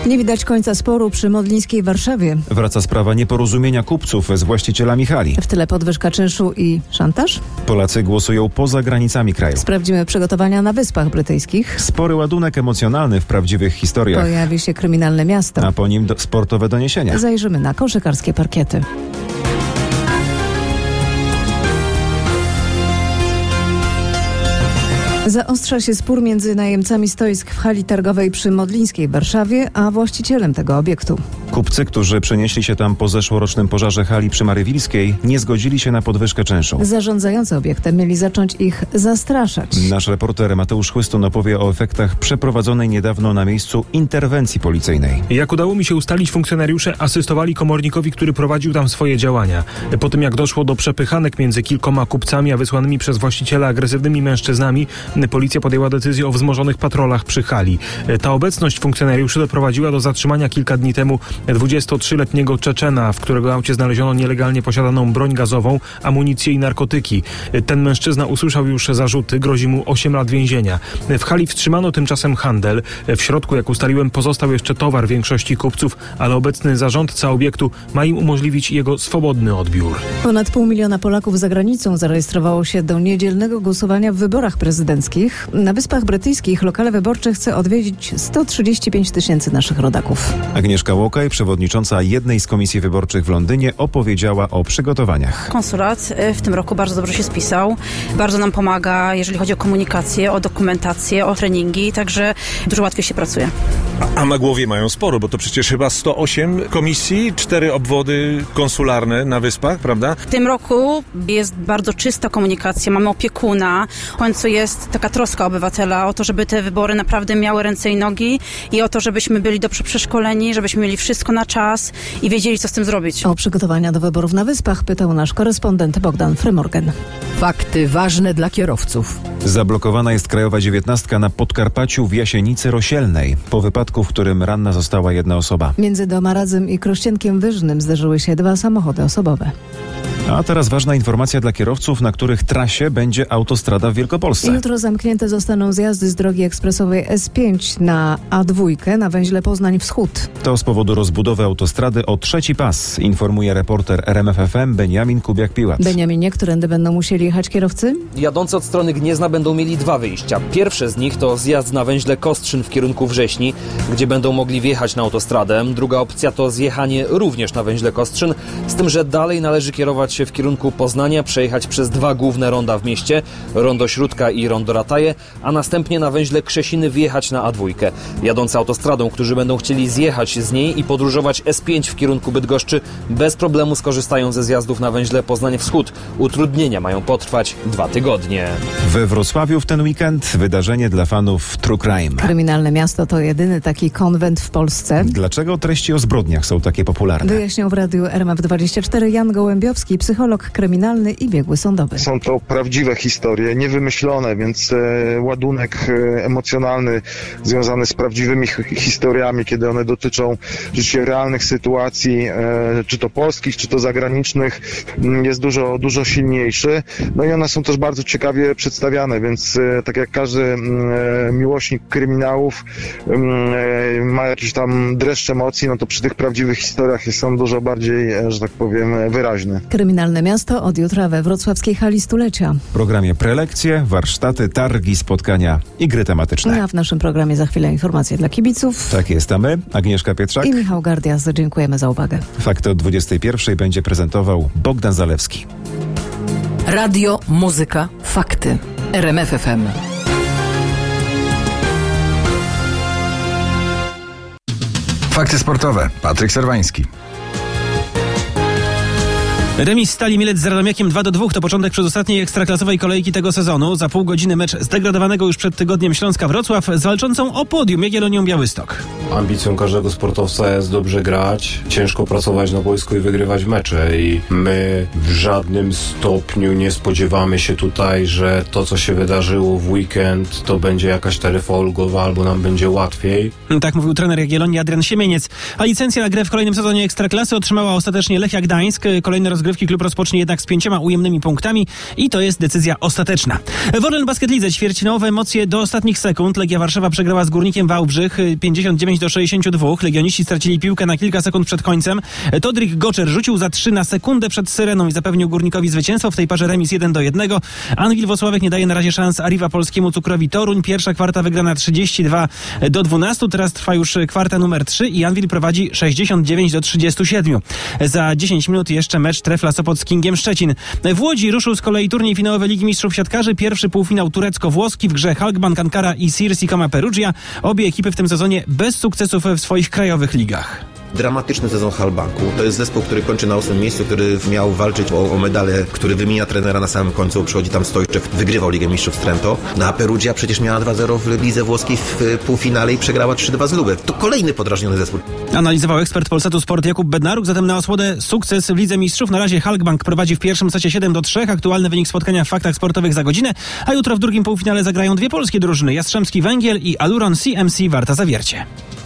Nie widać końca sporu przy Modlińskiej Warszawie. Wraca sprawa nieporozumienia kupców z właścicielami hali. W tyle podwyżka czynszu i szantaż? Polacy głosują poza granicami kraju. Sprawdzimy przygotowania na Wyspach Brytyjskich. Spory ładunek emocjonalny w prawdziwych historiach. Pojawi się Kryminalne Miasto. A po nim sportowe doniesienia. Zajrzymy na koszykarskie parkiety. Zaostrza się spór między najemcami stoisk w hali targowej przy Modlińskiej w Warszawie, a właścicielem tego obiektu. Kupcy, którzy przenieśli się tam po zeszłorocznym pożarze hali przy Marywilskiej, nie zgodzili się na podwyżkę czynszu. Zarządzający obiektem mieli zacząć ich zastraszać. Nasz reporter Mateusz Chłystun opowie o efektach przeprowadzonej niedawno na miejscu interwencji policyjnej. Jak udało mi się ustalić, funkcjonariusze asystowali komornikowi, który prowadził tam swoje działania. Po tym jak doszło do przepychanek między kilkoma kupcami a wysłanymi przez właściciela agresywnymi mężczyznami, policja podjęła decyzję o wzmożonych patrolach przy hali. Ta obecność funkcjonariuszy doprowadziła do zatrzymania kilka dni temu 23-letniego Czeczena, w którego aucie znaleziono nielegalnie posiadaną broń gazową, amunicję i narkotyki. Ten mężczyzna usłyszał już zarzuty, grozi mu 8 lat więzienia. W hali wstrzymano tymczasem handel. W środku, jak ustaliłem, pozostał jeszcze towar większości kupców, ale obecny zarządca obiektu ma im umożliwić jego swobodny odbiór. Ponad 500 000 Polaków za granicą zarejestrowało się do niedzielnego głosowania w wyborach prezydenckich. Na Wyspach Brytyjskich lokale wyborcze chce odwiedzić 135 000 naszych rodaków. Agnieszka Łokaj, przewodnicząca jednej z komisji wyborczych w Londynie, opowiedziała o przygotowaniach. Konsulat w tym roku bardzo dobrze się spisał. Bardzo nam pomaga, jeżeli chodzi o komunikację, o dokumentację, o treningi, także dużo łatwiej się pracuje. A na głowie mają sporo, bo to przecież chyba 108 komisji, 4 obwody konsularne na Wyspach, prawda? W tym roku jest bardzo czysta komunikacja, mamy opiekuna, w końcu jest taka troska obywatela o to, żeby te wybory naprawdę miały ręce i nogi i o to, żebyśmy byli dobrze przeszkoleni, żebyśmy mieli wszystko na czas i wiedzieli, co z tym zrobić. O przygotowania do wyborów na Wyspach pytał nasz korespondent Bogdan Frymorgan. Fakty ważne dla kierowców. Zablokowana jest krajowa 19 na Podkarpaciu w Jasienicy Rosielnej, po wypadku, w którym ranna została jedna osoba. Między Domaradzem i Krościenkiem Wyżnym zderzyły się 2 samochody osobowe. A teraz ważna informacja dla kierowców, na których trasie będzie autostrada w Wielkopolsce. Jutro zamknięte zostaną zjazdy z drogi ekspresowej S5 na A2 na węźle Poznań Wschód. To z powodu rozbudowy autostrady o trzeci pas, informuje reporter RMF FM Beniamin Kubiak-Piłat. Beniaminie, którędy będą musieli jechać kierowcy? Jadący od strony Gniezna będą mieli 2 wyjścia. Pierwsze z nich to zjazd na węźle Kostrzyn w kierunku Wrześni, gdzie będą mogli wjechać na autostradę. Druga opcja to zjechanie również na węźle Kostrzyn, z tym, że dalej należy kierować się w kierunku Poznania, przejechać przez 2 główne ronda w mieście, rondo Śródka i rondo Rataje, a następnie na węźle Krzesiny wjechać na A2. Jadący autostradą, którzy będą chcieli zjechać z niej i podróżować S5 w kierunku Bydgoszczy, bez problemu skorzystają ze zjazdów na węźle Poznań Wschód. Utrudnienia mają potrwać 2 tygodnie. We Wrocławiu w ten weekend wydarzenie dla fanów True Crime. Kryminalne Miasto to jedyny taki konwent w Polsce. Dlaczego treści o zbrodniach są takie popularne? Wyjaśniał w radiu RMF24 Jan Gołębiowski, psycholog kryminalny i biegły sądowy. Są to prawdziwe historie, niewymyślone, więc ładunek emocjonalny związany z prawdziwymi historiami, kiedy one dotyczą rzeczywiście realnych sytuacji, czy to polskich, czy to zagranicznych, jest dużo silniejszy. No i one są też bardzo ciekawie przedstawiane, więc tak jak każdy miłośnik kryminałów ma jakiś tam dreszcz emocji, no to przy tych prawdziwych historiach są dużo bardziej, że tak powiem, wyraźne. Kryminalne Miasto od jutra we wrocławskiej hali stulecia. W programie prelekcje, warsztaty, targi, spotkania i gry tematyczne. A w naszym programie za chwilę informacje dla kibiców. Tak jest, a my, Agnieszka Pietrzak i Michał Gardias. Dziękujemy za uwagę. Fakty o 21 będzie prezentował Bogdan Zalewski. Radio, muzyka, fakty. RMF FM. Fakty sportowe. Patryk Serwański. Remis Stali Mielec z Radomiakiem 2-2 to początek przedostatniej ekstraklasowej kolejki tego sezonu. Za pół godziny mecz zdegradowanego już przed tygodniem Śląska Wrocław z walczącą o podium Jagiellonią Białystok. Ambicją każdego sportowca jest dobrze grać, ciężko pracować na boisku i wygrywać mecze i my w żadnym stopniu nie spodziewamy się tutaj, że to co się wydarzyło w weekend to będzie jakaś taryfa ulgowa albo nam będzie łatwiej. Tak mówił trener Jagiellonii Adrian Siemieniec. A licencję na grę w kolejnym sezonie Ekstraklasy otrzymała ostatecznie Lechia Gdańsk. Kolejne rozgrywki rozgrywki klub rozpocznie jednak z 5 ujemnymi punktami i to jest decyzja ostateczna. W Orlen Basket Lidze ćwierćfinałowe emocje do ostatnich sekund. Legia Warszawa przegrała z Górnikiem Wałbrzych 59-62. Legioniści stracili piłkę na kilka sekund przed końcem. Todrik Goczer rzucił za 3 na sekundę przed syreną i zapewnił Górnikowi zwycięstwo. W tej parze remis 1-1. Anwil Włocławek nie daje na razie szans Arriva polskiemu Cukrowi Toruń. Pierwsza kwarta wygrana 32-12. Teraz trwa już kwarta numer 3 i Anwil prowadzi 69-37. Za 10 minut jeszcze mecz Trefla Sopot z Kingiem Szczecin. W Łodzi ruszył z kolei turniej finałowy Ligi Mistrzów Siatkarzy. Pierwszy półfinał turecko-włoski, w grze Halkbank Ankara i Sirsi Koma Perugia. Obie ekipy w tym sezonie bez sukcesów w swoich krajowych ligach. Dramatyczny sezon Halbanku. To jest zespół, który kończy na 8. miejscu, który miał walczyć o medale, który wymienia trenera na samym końcu. Przychodzi tam Stojczew, wygrywał Ligę Mistrzów z Trento. A Perugia przecież miała 2-0 w lidze włoskiej w półfinale i przegrała 3-2 z Lubę. To kolejny podrażniony zespół. Analizował ekspert Polsatu Sport Jakub Bednaruk. Zatem na osłodę sukces w Lidze Mistrzów. Na razie Halkbank prowadzi w pierwszym secie 7-3. Aktualny wynik spotkania w Faktach Sportowych za godzinę. A jutro w drugim półfinale zagrają dwie polskie drużyny. Jastrzębski Węgiel i Aluron CMC Warta Zawiercie.